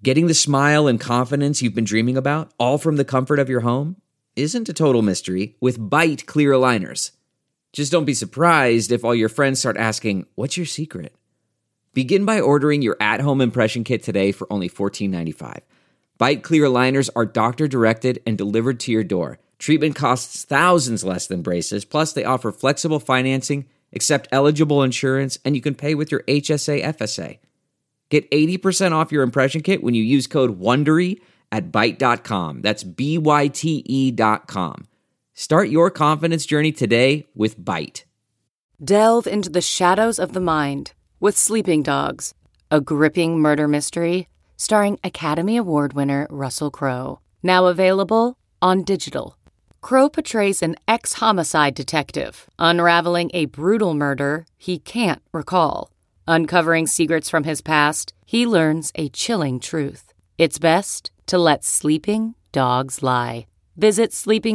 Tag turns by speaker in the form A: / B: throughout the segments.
A: Getting the smile and confidence you've been dreaming about, all from the comfort of your home, isn't a total mystery with Byte clear aligners. Just don't be surprised if all your friends start asking, "What's your secret?" Begin by ordering your at-home impression kit today for only $14.95. Byte clear aligners are doctor-directed and delivered to your door. Treatment costs thousands less than braces, plus they offer flexible financing, accept eligible insurance, and you can pay with your HSA FSA. Get 80% off your impression kit when you use code WONDERY at Byte.com. That's BYTE.com. Start your confidence journey today with Byte.
B: Delve into the shadows of the mind with Sleeping Dogs, a gripping murder mystery starring Academy Award winner Russell Crowe. Now available on digital. Crowe portrays an ex-homicide detective unraveling a brutal murder he can't recall. Uncovering secrets from his past, he learns a chilling truth. It's best to let sleeping dogs lie. Visit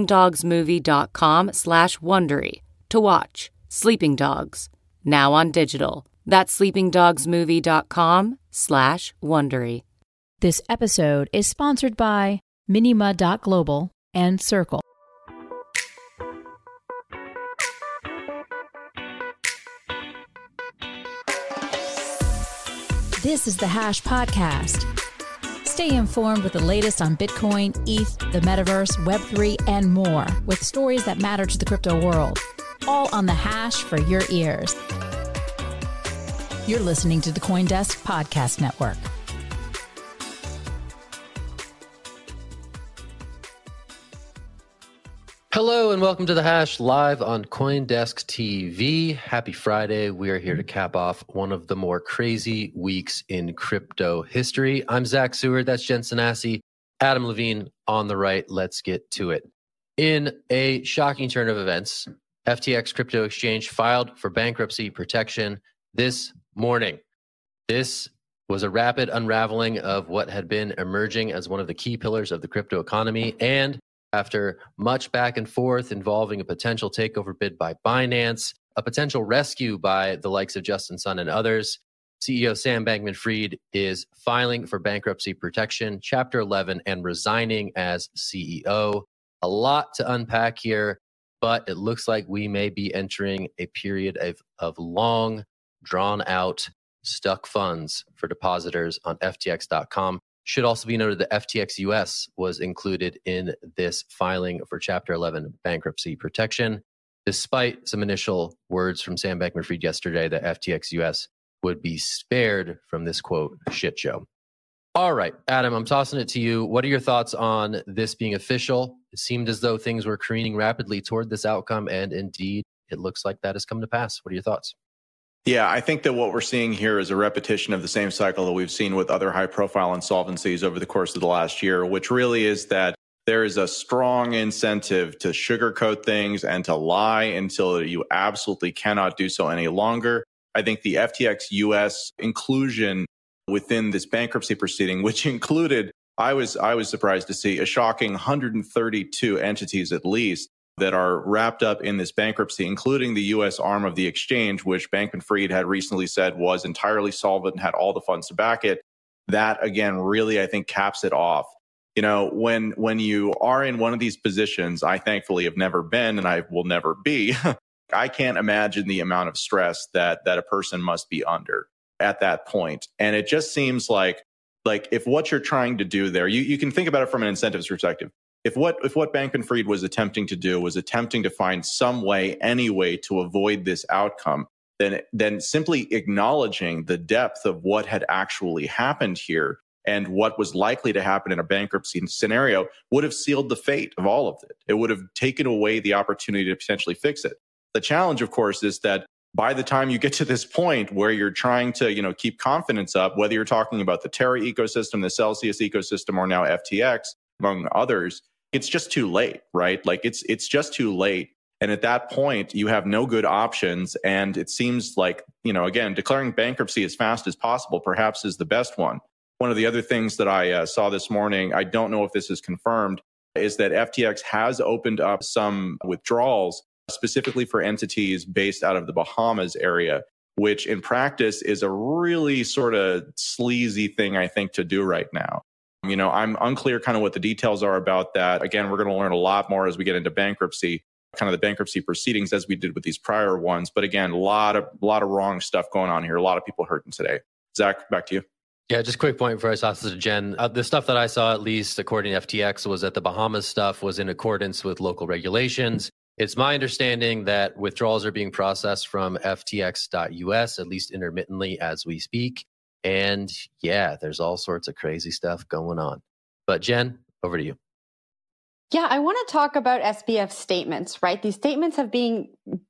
B: sleepingdogsmovie.com/Wondery to watch Sleeping Dogs, now on digital. That's sleepingdogsmovie.com/Wondery.
C: This episode is sponsored by Minima.Global and Circle. This is the Hash Podcast. Stay informed with the latest on Bitcoin, ETH, the metaverse, Web3, and more with stories that matter to the crypto world. All on the Hash for your ears. You're listening to the CoinDesk Podcast Network.
D: Hello and welcome to The Hash, live on CoinDesk TV. Happy Friday. We are here to cap off one of the more crazy weeks in crypto history. I'm Zach Seward. That's Jen Sanasi. Adam Levine on the right. Let's get to it. In a shocking turn of events, FTX Crypto Exchange filed for bankruptcy protection this morning. This was a rapid unraveling of what had been emerging as one of the key pillars of the crypto economy, and after much back and forth involving a potential takeover bid by Binance, a potential rescue by the likes of Justin Sun and others, CEO Sam Bankman-Fried is filing for bankruptcy protection, Chapter 11, and resigning as CEO. A lot to unpack here, but it looks like we may be entering a period of long, drawn-out, stuck funds for depositors on FTX.com. Should also be noted that FTX US was included in this filing for Chapter 11 bankruptcy protection, despite some initial words from Sam Bankman-Fried yesterday that FTX US would be spared from this, quote, shit show. All right, Adam, I'm tossing it to you. What are your thoughts on this being official? It seemed as though things were careening rapidly toward this outcome, and indeed, it looks like that has come to pass. What are your thoughts?
E: Yeah, I think that what we're seeing here is a repetition of the same cycle that we've seen with other high-profile insolvencies over the course of the last year, which really is that there is a strong incentive to sugarcoat things and to lie until you absolutely cannot do so any longer. I think the FTX US inclusion within this bankruptcy proceeding, which included, I was surprised to see, a shocking 132 entities at least that are wrapped up in this bankruptcy, including the U.S. arm of the exchange, which Bankman-Fried had recently said was entirely solvent and had all the funds to back it. That, again, really, I think, caps it off. You know, when you are in one of these positions, I thankfully have never been and I will never be, I can't imagine the amount of stress that a person must be under at that point. And it just seems like if what you're trying to do there, you can think about it from an incentives perspective. If what Bankman-Fried was attempting to do was attempting to find some way, any way to avoid this outcome, then simply acknowledging the depth of what had actually happened here and what was likely to happen in a bankruptcy scenario would have sealed the fate of all of it. It would have taken away the opportunity to potentially fix it. The challenge, of course, is that by the time you get to this point where you're trying to, keep confidence up, whether you're talking about the Terra ecosystem, the Celsius ecosystem, or now FTX, among others, it's just too late, right? Like it's just too late. And at that point, you have no good options. And it seems like, again, declaring bankruptcy as fast as possible perhaps is the best one. One of the other things that I saw this morning, I don't know if this is confirmed, is that FTX has opened up some withdrawals specifically for entities based out of the Bahamas area. which in practice is a really sort of sleazy thing, I think, to do right now. I'm unclear kind of what the details are about that. Again, we're going to learn a lot more as we get into bankruptcy, kind of the bankruptcy proceedings as we did with these prior ones. But again, a lot of wrong stuff going on here. A lot of people hurting today. Zach, back to you.
D: Yeah, just a quick point before I toss it to Jen. The stuff that I saw, at least according to FTX, was that the Bahamas stuff was in accordance with local regulations. It's my understanding that withdrawals are being processed from FTX.US, at least intermittently as we speak. And yeah, there's all sorts of crazy stuff going on. But Jen, over to you.
F: Yeah, I want to talk about SBF statements, right? These statements have been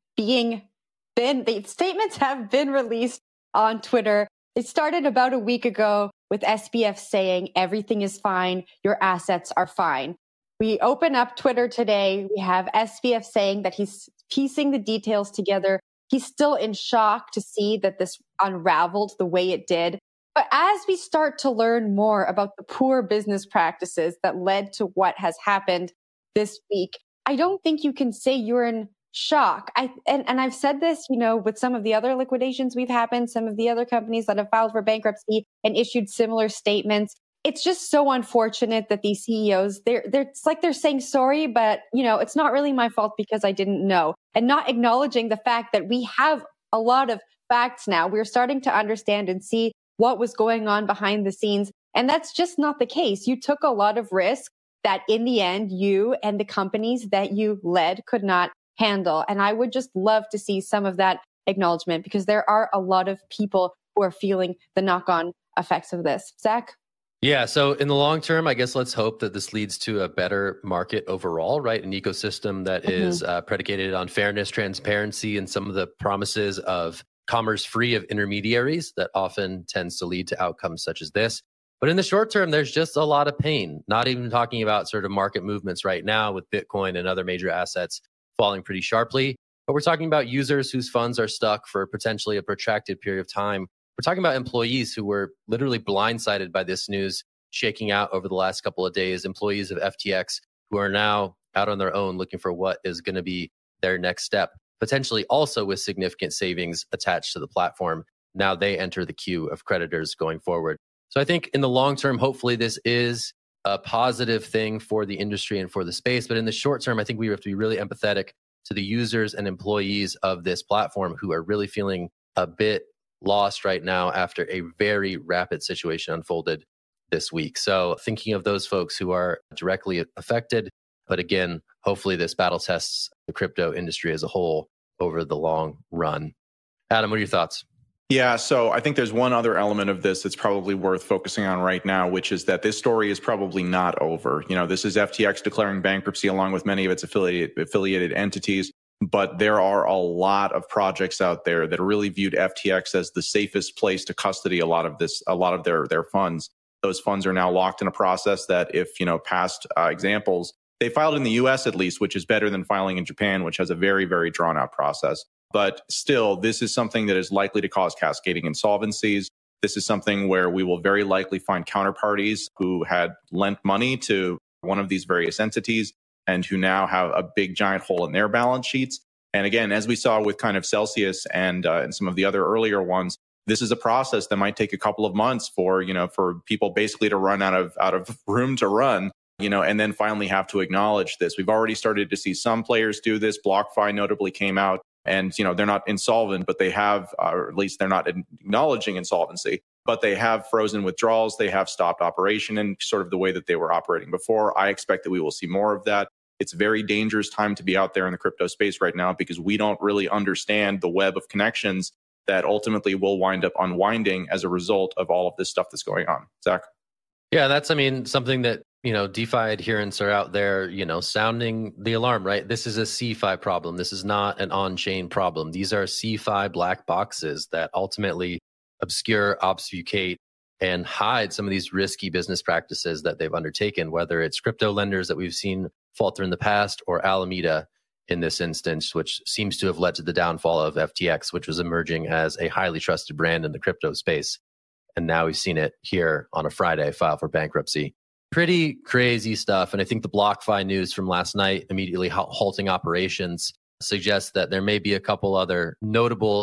F: released on Twitter. It started about a week ago with SBF saying everything is fine, your assets are fine. We open up Twitter today. We have SBF saying that he's piecing the details together. He's still in shock to see that this unraveled the way it did. But as we start to learn more about the poor business practices that led to what has happened this week, I don't think you can say you're in shock. And I've said this, with some of the other liquidations we've happened, some of the other companies that have filed for bankruptcy and issued similar statements. It's just so unfortunate that these CEOs, it's like they're saying sorry, but it's not really my fault because I didn't know, and not acknowledging the fact that we have a lot of facts now. We're starting to understand and see what was going on behind the scenes. And that's just not the case. You took a lot of risk that in the end, you and the companies that you led could not handle. And I would just love to see some of that acknowledgement, because there are a lot of people who are feeling the knock-on effects of this. Zach?
D: Yeah, so in the long term, I guess let's hope that this leads to a better market overall, right? An ecosystem that is predicated on fairness, transparency, and some of the promises of commerce free of intermediaries that often tends to lead to outcomes such as this. But in the short term, there's just a lot of pain, not even talking about sort of market movements right now with Bitcoin and other major assets falling pretty sharply. But we're talking about users whose funds are stuck for potentially a protracted period of time. We're talking about employees who were literally blindsided by this news shaking out over the last couple of days, employees of FTX who are now out on their own looking for what is going to be their next step, potentially also with significant savings attached to the platform. Now they enter the queue of creditors going forward. So I think in the long term, hopefully this is a positive thing for the industry and for the space. But in the short term, I think we have to be really empathetic to the users and employees of this platform who are really feeling a bit lost right now after a very rapid situation unfolded this week. So thinking of those folks who are directly affected, but again, hopefully this battle tests the crypto industry as a whole over the long run. Adam, what are your thoughts?
E: Yeah, so I think there's one other element of this that's probably worth focusing on right now, which is that this story is probably not over. This is FTX declaring bankruptcy along with many of its affiliated entities. But there are a lot of projects out there that really viewed FTX as the safest place to custody a lot of their funds. Those funds are now locked in a process that, if past examples, they filed in the US at least, which is better than filing in Japan, which has a very, very drawn out process. But still, this is something that is likely to cause cascading insolvencies. This is something where we will very likely find counterparties who had lent money to one of these various entities and who now have a big giant hole in their balance sheets. And again, as we saw with kind of Celsius and some of the other earlier ones, this is a process that might take a couple of months for people basically to run out of room to run, and then finally have to acknowledge this. We've already started to see some players do this. BlockFi notably came out and, they're not insolvent, but they have, or at least they're not acknowledging insolvency, but they have frozen withdrawals. They have stopped operation in sort of the way that they were operating before. I expect that we will see more of that. It's a very dangerous time to be out there in the crypto space right now because we don't really understand the web of connections that ultimately will wind up unwinding as a result of all of this stuff that's going on. Zach?
D: Yeah, that's, something that, DeFi adherents are out there, sounding the alarm, right? This is a CeFi problem. This is not an on-chain problem. These are CeFi black boxes that ultimately obscure, obfuscate, and hide some of these risky business practices that they've undertaken, whether it's crypto lenders that we've seen falter in the past or Alameda in this instance, which seems to have led to the downfall of FTX, which was emerging as a highly trusted brand in the crypto space. And now we've seen it here on a Friday file for bankruptcy. Pretty crazy stuff. And I think the BlockFi news from last night, immediately halting operations, suggests that there may be a couple other notable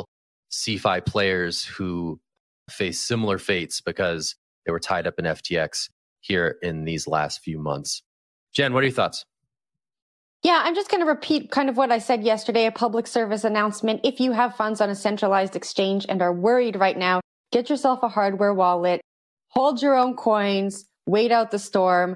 D: CeFi players who face similar fates because they were tied up in FTX here in these last few months. Jen, what are your thoughts?
F: Yeah, I'm just going to repeat kind of what I said yesterday, a public service announcement. If you have funds on a centralized exchange and are worried right now, get yourself a hardware wallet, hold your own coins, wait out the storm.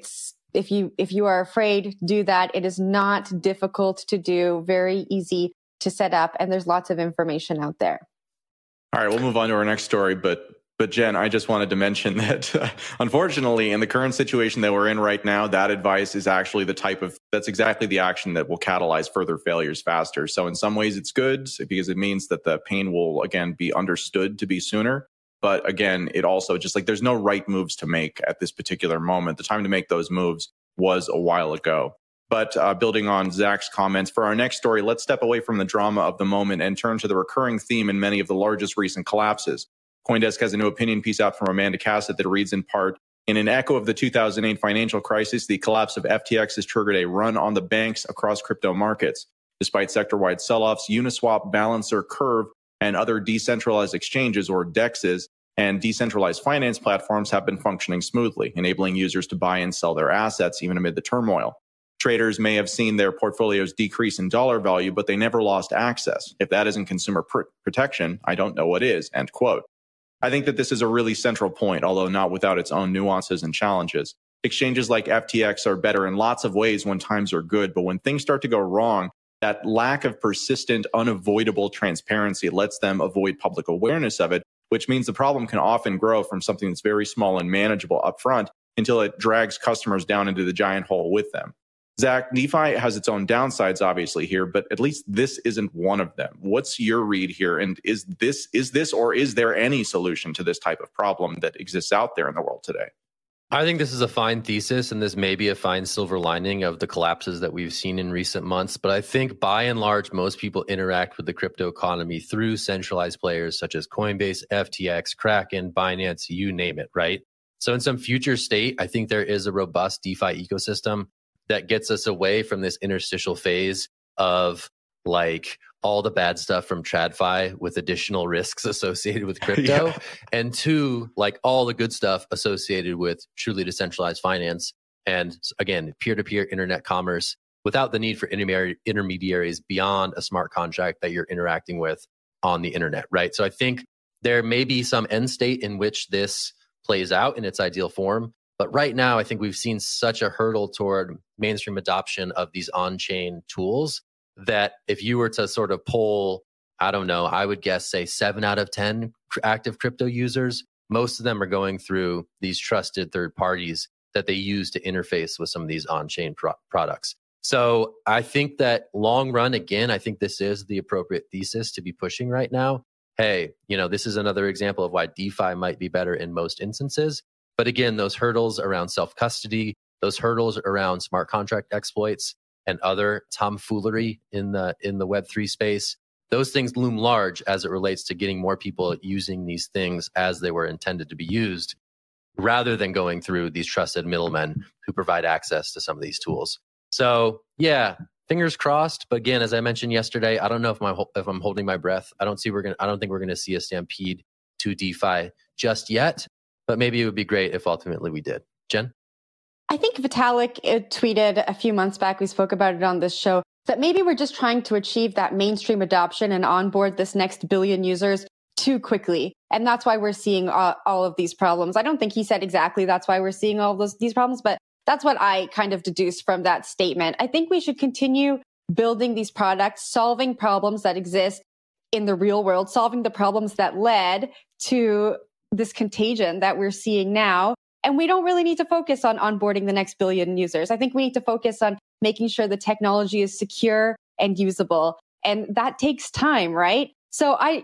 F: If you are afraid, do that. It is not difficult to do, very easy to set up, and there's lots of information out there.
E: All right, we'll move on to our next story, but Jen, I just wanted to mention that unfortunately, in the current situation that we're in right now, that advice is actually that's exactly the action that will catalyze further failures faster. So in some ways it's good because it means that the pain will again be understood to be sooner. But again, it also just like there's no right moves to make at this particular moment. The time to make those moves was a while ago. But building on Zach's comments, for our next story, let's step away from the drama of the moment and turn to the recurring theme in many of the largest recent collapses. CoinDesk has a new opinion piece out from Amanda Cassett that reads in part, in an echo of the 2008 financial crisis, the collapse of FTX has triggered a run on the banks across crypto markets. Despite sector-wide sell-offs, Uniswap, Balancer, Curve, and other decentralized exchanges or DEXs and decentralized finance platforms have been functioning smoothly, enabling users to buy and sell their assets even amid the turmoil. Traders may have seen their portfolios decrease in dollar value, but they never lost access. If that isn't consumer protection, I don't know what is, end quote. I think that this is a really central point, although not without its own nuances and challenges. Exchanges like FTX are better in lots of ways when times are good, but when things start to go wrong, that lack of persistent, unavoidable transparency lets them avoid public awareness of it, which means the problem can often grow from something that's very small and manageable upfront until it drags customers down into the giant hole with them. Zach, DeFi has its own downsides, obviously, here, but at least this isn't one of them. What's your read here? And is this or is there any solution to this type of problem that exists out there in the world today?
D: I think this is a fine thesis, and this may be a fine silver lining of the collapses that we've seen in recent months. But I think by and large, most people interact with the crypto economy through centralized players such as Coinbase, FTX, Kraken, Binance, you name it, right? So in some future state, I think there is a robust DeFi ecosystem that gets us away from this interstitial phase of like all the bad stuff from TradFi with additional risks associated with crypto, yeah. And two, like all the good stuff associated with truly decentralized finance. And again, peer-to-peer internet commerce without the need for intermediaries beyond a smart contract that you're interacting with on the internet, right? So I think there may be some end state in which this plays out in its ideal form. But right now, I think we've seen such a hurdle toward mainstream adoption of these on-chain tools that if you were to sort of poll, I don't know, I would guess, say 7 out of 10 active crypto users, most of them are going through these trusted third parties that they use to interface with some of these on-chain products. So I think that long run, again, I think this is the appropriate thesis to be pushing right now. Hey, this is another example of why DeFi might be better in most instances. But again, those hurdles around self-custody, those hurdles around smart contract exploits and other tomfoolery in the Web3 space, those things loom large as it relates to getting more people using these things as they were intended to be used, rather than going through these trusted middlemen who provide access to some of these tools. So yeah, fingers crossed. But again, as I mentioned yesterday, I don't know if I'm holding my breath. I don't think we're going to see a stampede to DeFi just yet. But maybe it would be great if ultimately we did. Jen?
F: I think Vitalik tweeted a few months back, we spoke about it on this show, that maybe we're just trying to achieve that mainstream adoption and onboard this next billion users too quickly. And that's why we're seeing all of these problems. I don't think he said exactly that's why we're seeing all of these problems, but that's what I kind of deduced from that statement. I think we should continue building these products, solving problems that exist in the real world, solving the problems that led to this contagion that we're seeing now. And we don't really need to focus on onboarding the next billion users. I think we need to focus on making sure the technology is secure and usable. And that takes time, right? So I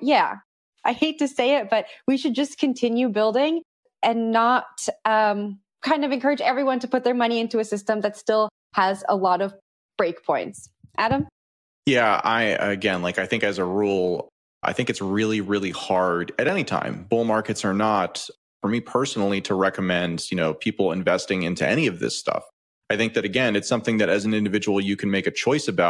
F: hate to say it, but we should just continue building and not kind of encourage everyone to put their money into a system that still has a lot of breakpoints. Adam?
E: Yeah, I think as a rule, I think it's really, really hard at any time, bull markets or not, for me personally to recommend, people investing into any of this stuff. I think that, again, it's something that as an individual, you can make a choice about.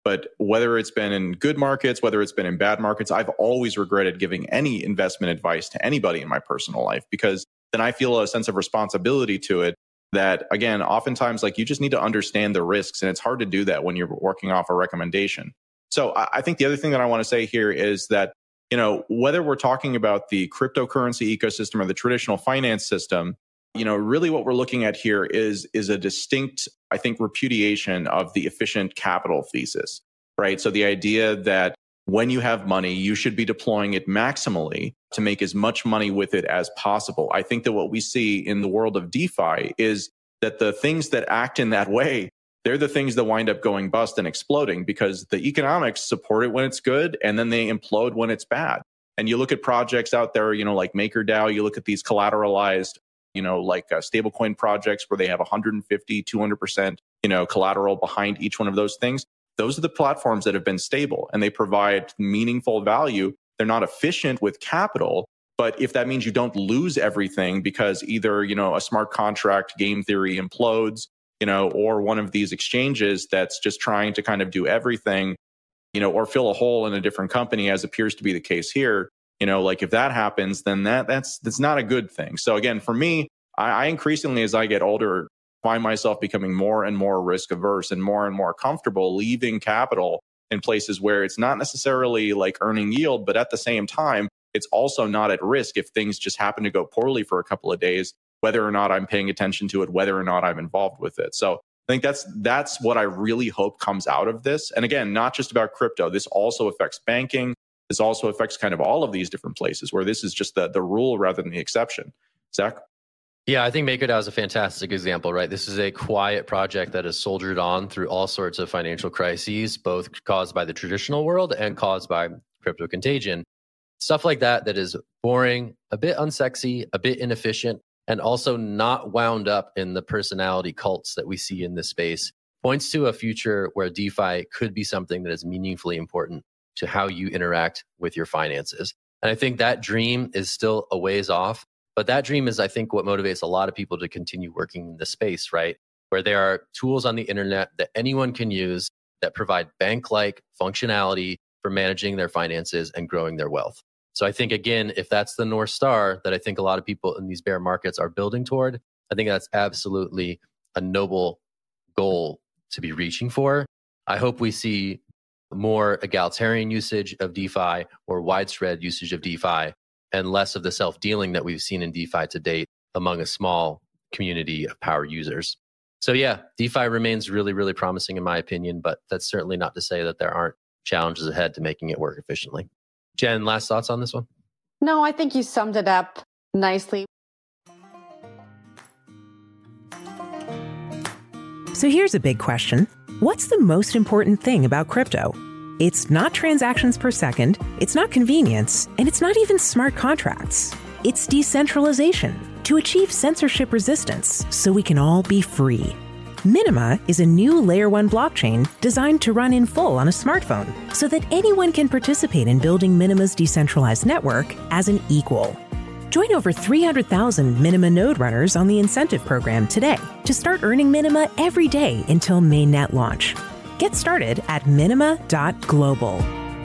E: But whether it's been in good markets, whether it's been in bad markets, I've always regretted giving any investment advice to anybody in my personal life, because then I feel a sense of responsibility to it that, again, oftentimes, like, you just need to understand the risks. And it's hard to do that when you're working off a recommendation. So I think the other thing that I want to say here is that, whether we're talking about the cryptocurrency ecosystem or the traditional finance system, really what we're looking at here is a distinct, I think, repudiation of the efficient capital thesis, right? So the idea that when you have money, you should be deploying it maximally to make as much money with it as possible. I think that what we see in the world of DeFi is that the things that act in that way, they're the things that wind up going bust and exploding, because the economics support it when it's good and then they implode when it's bad. And you look at projects out there, like MakerDAO, you look at these collateralized, like stablecoin projects where they have 150, 200%, collateral behind each one of those things. Those are the platforms that have been stable and they provide meaningful value. They're not efficient with capital, but if that means you don't lose everything because either, a smart contract game theory implodes, or one of these exchanges that's just trying to kind of do everything, or fill a hole in a different company, as appears to be the case here, like if that happens, then that's not a good thing. So again, for me, I increasingly, as I get older, find myself becoming more and more risk averse and more comfortable leaving capital in places where it's not necessarily like earning yield, but at the same time, it's also not at risk if things just happen to go poorly for a couple of days, whether or not I'm paying attention to it, whether or not I'm involved with it. So I think that's what I really hope comes out of this. And again, not just about crypto. This also affects banking. This also affects kind of all of these different places where this is just the rule rather than the exception. Zach?
D: Yeah, I think MakerDAO is a fantastic example, right? This is a quiet project that has soldiered on through all sorts of financial crises, both caused by the traditional world and caused by crypto contagion. Stuff like that is boring, a bit unsexy, a bit inefficient, and also not wound up in the personality cults that we see in this space, points to a future where DeFi could be something that is meaningfully important to how you interact with your finances. And I think that dream is still a ways off. But that dream is, I think, what motivates a lot of people to continue working in the space, right? Where there are tools on the internet that anyone can use that provide bank-like functionality for managing their finances and growing their wealth. So I think, again, if that's the North Star that I think a lot of people in these bear markets are building toward, I think that's absolutely a noble goal to be reaching for. I hope we see more egalitarian usage of DeFi or widespread usage of DeFi, and less of the self-dealing that we've seen in DeFi to date among a small community of power users. So yeah, DeFi remains really, really promising in my opinion, but that's certainly not to say that there aren't challenges ahead to making it work efficiently. Jen, last thoughts on this one?
F: No, I think you summed it up nicely.
G: So here's a big question. What's the most important thing about crypto? It's not transactions per second, it's not convenience, and it's not even smart contracts. It's decentralization to achieve censorship resistance so we can all be free. Minima is a new Layer 1 blockchain designed to run in full on a smartphone so that anyone can participate in building Minima's decentralized network as an equal. Join over 300,000 Minima node runners on the incentive program today to start earning Minima every day until mainnet launch. Get started at minima.global.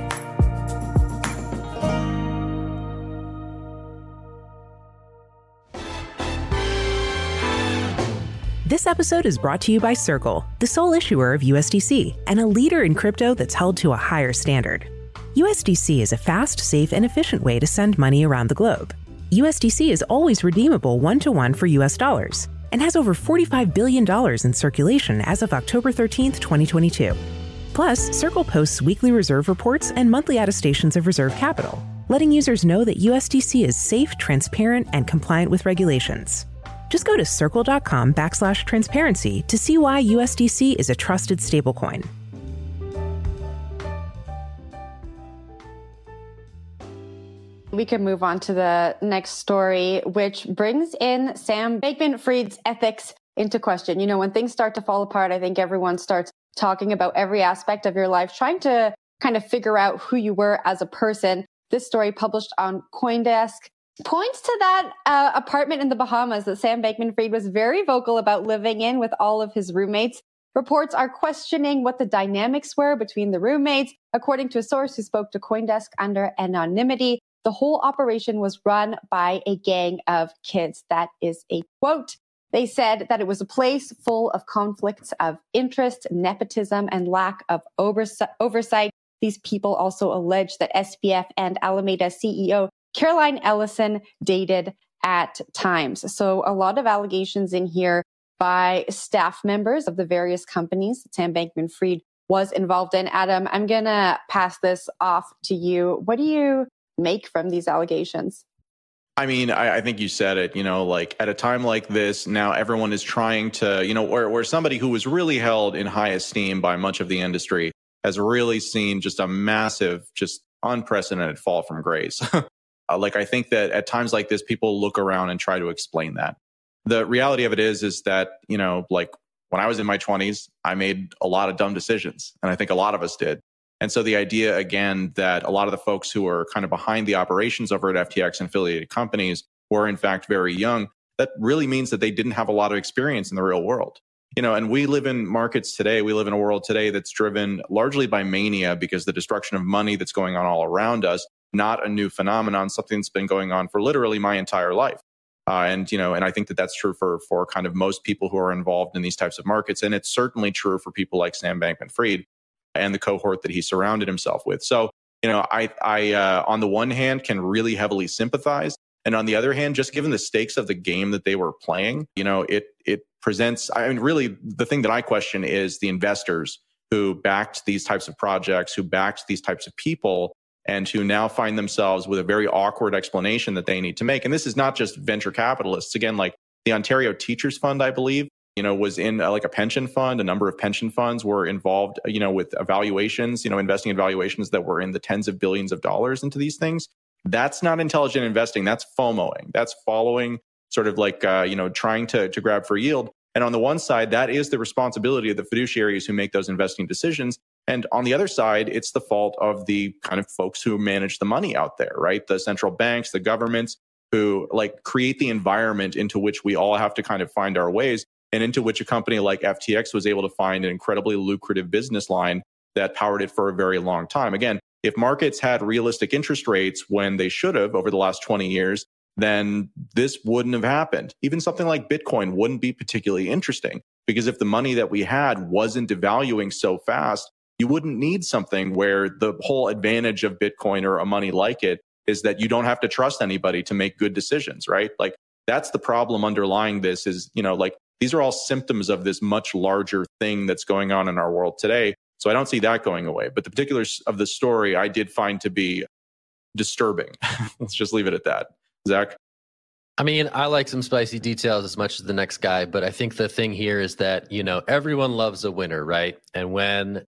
G: This episode is brought to you by Circle, the sole issuer of USDC and a leader in crypto that's held to a higher standard. USDC is a fast, safe, and efficient way to send money around the globe. USDC is always redeemable one-to-one for US dollars and has over $45 billion in circulation as of October 13th, 2022. Plus, Circle posts weekly reserve reports and monthly attestations of reserve capital, letting users know that USDC is safe, transparent, and compliant with regulations. Just go to circle.com/transparency to see why USDC is a trusted stablecoin.
F: We can move on to the next story, which brings in Sam Bankman-Fried's ethics into question. When things start to fall apart, I think everyone starts talking about every aspect of your life, trying to kind of figure out who you were as a person. This story, published on CoinDesk, points to that apartment in the Bahamas that Sam Bankman-Fried was very vocal about living in with all of his roommates. Reports are questioning what the dynamics were between the roommates. According to a source who spoke to CoinDesk under anonymity, the whole operation was run by a gang of kids. That is a quote. They said that it was a place full of conflicts of interest, nepotism, and lack of oversight. These people also alleged that SBF and Alameda CEO Caroline Ellison dated at times. So a lot of allegations in here by staff members of the various companies that Sam Bankman-Fried was involved in. Adam, I'm going to pass this off to you. What do you make from these allegations?
E: I mean, I think you said it, like at a time like this, now everyone is trying to, where somebody who was really held in high esteem by much of the industry has really seen just a massive, just unprecedented fall from grace. I think that at times like this, people look around and try to explain that. The reality of it is that, when I was in my 20s, I made a lot of dumb decisions. And I think a lot of us did. And so the idea, again, that a lot of the folks who are kind of behind the operations over at FTX and affiliated companies were in fact very young, that really means that they didn't have a lot of experience in the real world. And we live in markets today. We live in a world today that's driven largely by mania because the destruction of money that's going on all around us, not a new phenomenon, something that's been going on for literally my entire life. And I think that that's true for kind of most people who are involved in these types of markets. And it's certainly true for people like Sam Bankman-Fried and the cohort that he surrounded himself with. So, I on the one hand can really heavily sympathize. And on the other hand, just given the stakes of the game that they were playing, it presents, really the thing that I question is the investors who backed these types of projects, who backed these types of people, and who now find themselves with a very awkward explanation that they need to make. And this is not just venture capitalists. Again, like the Ontario Teachers Fund, I believe, was in like a pension fund. A number of pension funds were involved, with evaluations, investing in valuations that were in the tens of billions of dollars into these things. That's not intelligent investing. That's FOMOing. That's following sort of like, trying to grab for yield. And on the one side, that is the responsibility of the fiduciaries who make those investing decisions. And on the other side, it's the fault of the kind of folks who manage the money out there, right? The central banks, the governments who create the environment into which we all have to kind of find our ways, and into which a company like FTX was able to find an incredibly lucrative business line that powered it for a very long time. Again, if markets had realistic interest rates when they should have over the last 20 years, then this wouldn't have happened. Even something like Bitcoin wouldn't be particularly interesting, because if the money that we had wasn't devaluing so fast, you wouldn't need something where the whole advantage of Bitcoin or a money like it is that you don't have to trust anybody to make good decisions, right? That's the problem underlying this is, these are all symptoms of this much larger thing that's going on in our world today. So I don't see that going away. But the particulars of the story I did find to be disturbing. Let's just leave it at that. Zach?
D: I mean, I like some spicy details as much as the next guy, but I think the thing here is that, everyone loves a winner, right? And when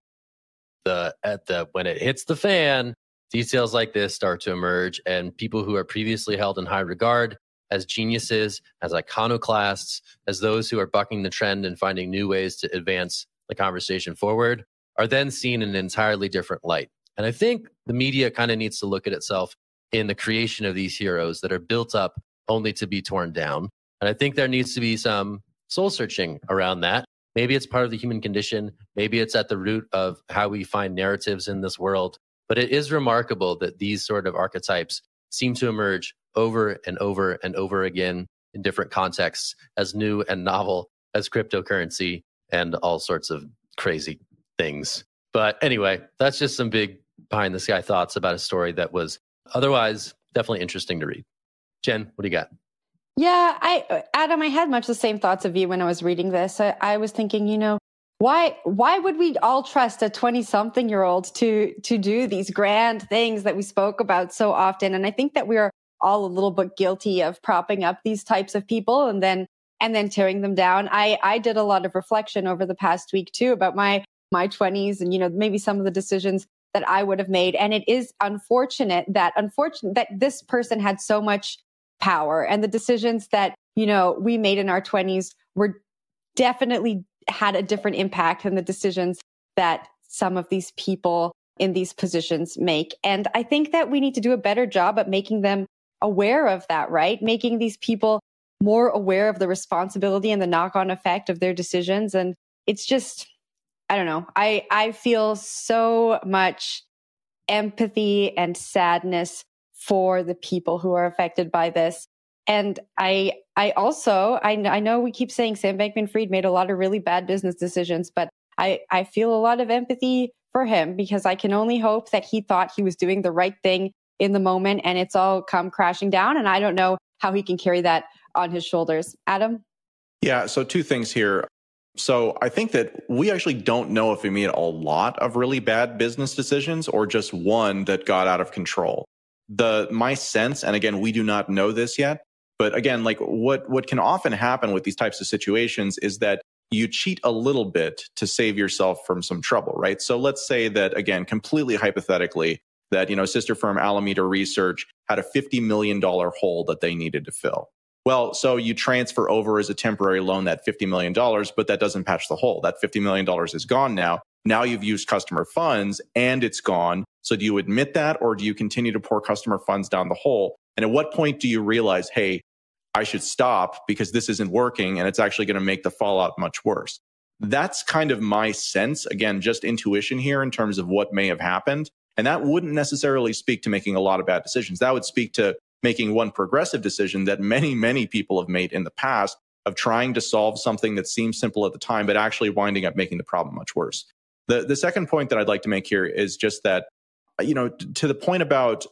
D: it hits the fan, details like this start to emerge, and people who are previously held in high regard as geniuses, as iconoclasts, as those who are bucking the trend and finding new ways to advance the conversation forward, are then seen in an entirely different light. And I think the media kind of needs to look at itself in the creation of these heroes that are built up only to be torn down. And I think there needs to be some soul searching around that. Maybe it's part of the human condition. Maybe it's at the root of how we find narratives in this world. But it is remarkable that these sort of archetypes seem to emerge over and over and over again in different contexts as new and novel as cryptocurrency and all sorts of crazy things. But anyway, that's just some big behind the sky thoughts about a story that was otherwise definitely interesting to read. Jen, what do you got?
F: Yeah, Adam, I had much the same thoughts of you when I was reading this. I was thinking, why would we all trust a 20-something-year-old to do these grand things that we spoke about so often? And I think that we are all a little bit guilty of propping up these types of people and then tearing them down. I did a lot of reflection over the past week too about my 20s and maybe some of the decisions that I would have made. And it is unfortunate that this person had so much power, and the decisions that we made in our 20s were definitely had a different impact than the decisions that some of these people in these positions make. And I think that we need to do a better job at making them aware of that, right? Making these people more aware of the responsibility and the knock-on effect of their decisions. And it's just, I don't know. I feel so much empathy and sadness for the people who are affected by this. And I know we keep saying Sam Bankman-Fried made a lot of really bad business decisions, but I feel a lot of empathy for him because I can only hope that he thought he was doing the right thing in the moment and it's all come crashing down. And I don't know how he can carry that on his shoulders. Adam?
E: Yeah, so two things here. So I think that we actually don't know if he made a lot of really bad business decisions or just one that got out of control. My sense, and again, we do not know this yet, but again, like what can often happen with these types of situations is that you cheat a little bit to save yourself from some trouble, right? So let's say that, again, completely hypothetically, that, sister firm Alameda Research had a $50 million hole that they needed to fill. Well, so you transfer over as a temporary loan that $50 million, but that doesn't patch the hole. That $50 million is gone now. Now you've used customer funds and it's gone. So do you admit that or do you continue to pour customer funds down the hole? And at what point do you realize, hey, I should stop because this isn't working and it's actually going to make the fallout much worse? That's kind of my sense. Again, just intuition here in terms of what may have happened. And that wouldn't necessarily speak to making a lot of bad decisions. That would speak to making one progressive decision that many, many people have made in the past of trying to solve something that seems simple at the time, but actually winding up making the problem much worse. The second point that I'd like to make here is just that, to the point about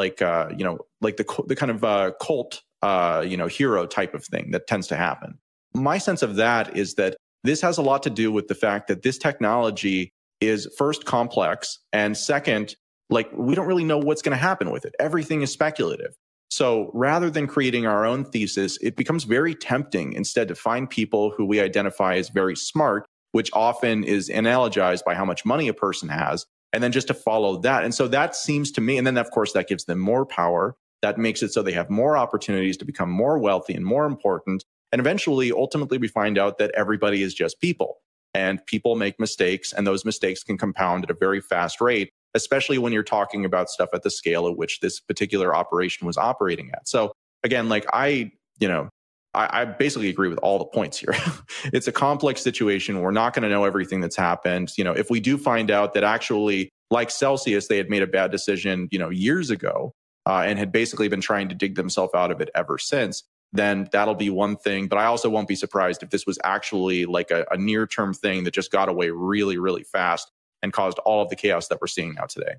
E: the kind of cult, hero type of thing that tends to happen. My sense of that is that this has a lot to do with the fact that this technology is first complex and second, we don't really know what's going to happen with it. Everything is speculative. So rather than creating our own thesis, it becomes very tempting instead to find people who we identify as very smart, which often is analogized by how much money a person has, and then just to follow that. And so that seems to me, and then of course that gives them more power. That makes it so they have more opportunities to become more wealthy and more important. And eventually, ultimately, we find out that everybody is just people. And people make mistakes, and those mistakes can compound at a very fast rate, especially when you're talking about stuff at the scale at which this particular operation was operating at. So again, I basically agree with all the points here. It's a complex situation. We're not going to know everything that's happened. If we do find out that actually, like Celsius, they had made a bad decision, years ago, and had basically been trying to dig themselves out of it ever since, then that'll be one thing. But I also won't be surprised if this was actually like a near-term thing that just got away really, really fast and caused all of the chaos that we're seeing now today.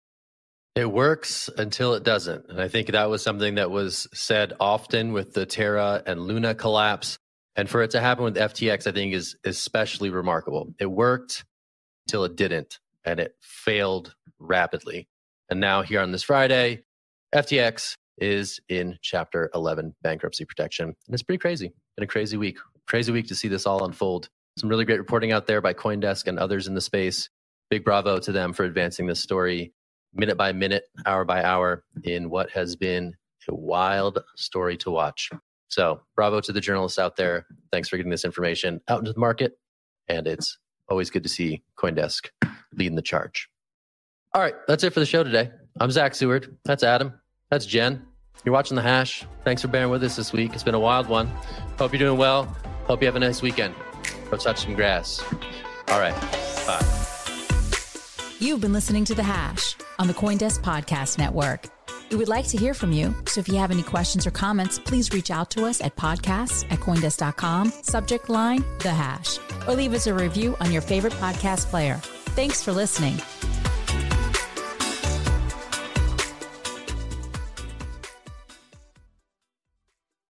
D: It works until it doesn't. And I think that was something that was said often with the Terra and Luna collapse. And for it to happen with FTX, I think is especially remarkable. It worked until it didn't, and it failed rapidly. And now here on this Friday, FTX is in Chapter 11 bankruptcy protection. And it's pretty crazy. Been a crazy week. Crazy week to see this all unfold. Some really great reporting out there by CoinDesk and others in the space. Big bravo to them for advancing this story minute by minute, hour by hour in what has been a wild story to watch. So bravo to the journalists out there. Thanks for getting this information out into the market. And it's always good to see CoinDesk leading the charge. All right, that's it for the show today. I'm Zach Seward. That's Adam. That's Jen. You're watching The Hash. Thanks for bearing with us this week. It's been a wild one. Hope you're doing well. Hope you have a nice weekend. Go touch some grass. All right, bye.
C: You've been listening to The Hash on the CoinDesk Podcast Network. We would like to hear from you, so if you have any questions or comments, please reach out to us at podcasts@coindesk.com, subject line, The Hash, or leave us a review on your favorite podcast player. Thanks for listening.